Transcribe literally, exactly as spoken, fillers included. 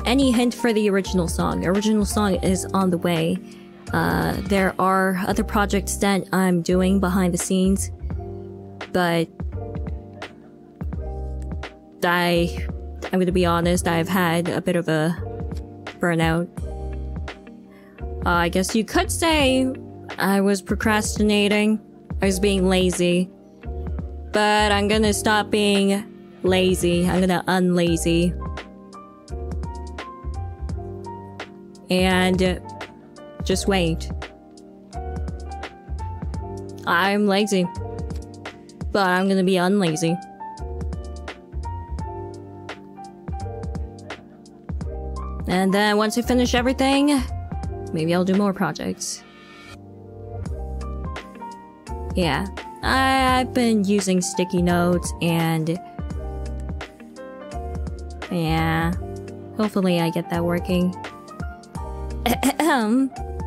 any hint for the original song. The original song is on the way. Uh, there are other projects that I'm doing behind the scenes, but I, I'm gonna be honest, I've had a bit of a burnout. Uh, I guess you could say I was procrastinating. I was being lazy. But I'm gonna stop being lazy. I'm gonna unlazy. And just wait. I'm lazy. But I'm gonna be unlazy. And then once I finish everything, maybe I'll do more projects. Yeah, I, I've been using sticky notes and... yeah, hopefully I get that working.